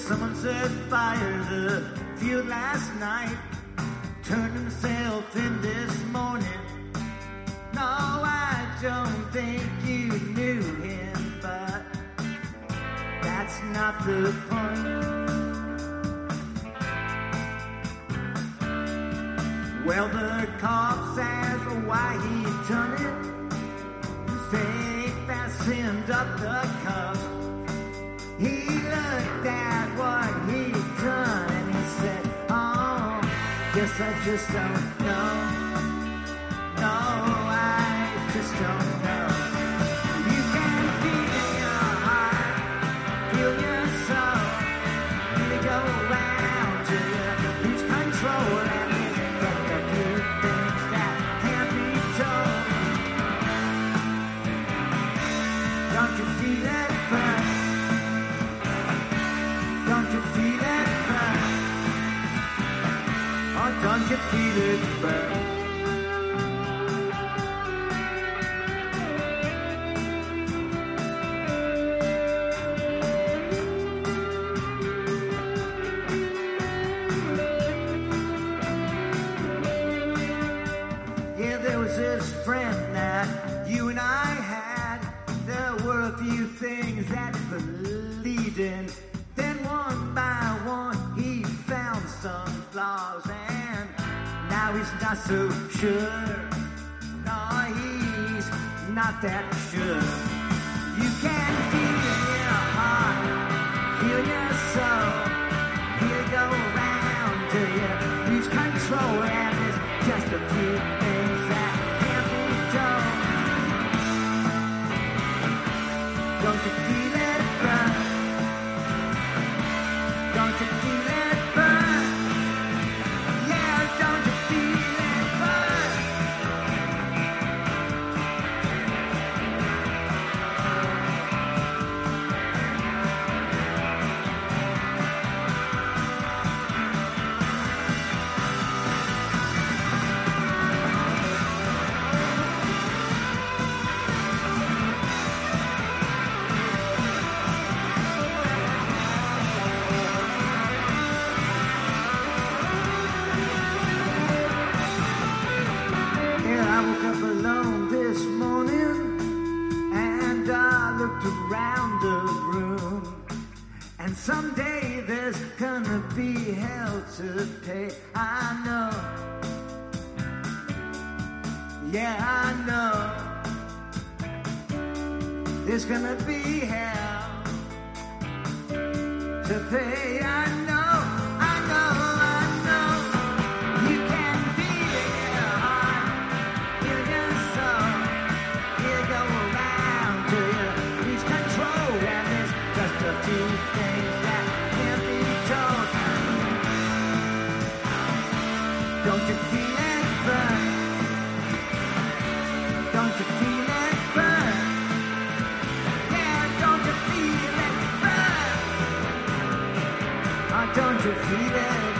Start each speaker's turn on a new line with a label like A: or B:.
A: Someone set fire to the field last night, turned himself in this morning. No, I don't think you knew him, but that's not the point. Well, the cops asked why he done it. They fastened up the cuffs. He looked at what he'd done and he said, oh, guess I just don't know. No, I just don't know. You can feel your heart, feel your soul. You go around till you lose control, and there's a few things that can't be told. Don't you feel it burn? Don't you feel it burn? Oh, don't you feel it burn? Yeah, there was this friend that you and I had. There were a few things that he believed in. Then one by one he found some flaws, and now he's not so sure. No, he's not that sure. You can feel your heart, feel your soul. He'll go around till you lose control, and there's just a few things that can't be done. Don't you feel it burn? Don't you feel it burn? Yeah, don't you feel it burn? I woke up alone this morning, and I looked around the room, and someday there's gonna be hell to pay. I know, yeah, I know, there's gonna be hell to pay. I know, I know, I know. You can feel your heart, feel your soul. You go around till you lose control, and there's just a few things that can't be told. Don't you feel it burn? Don't you feel it burn? Yeah, don't you feel it burn? Oh, don't you feel it?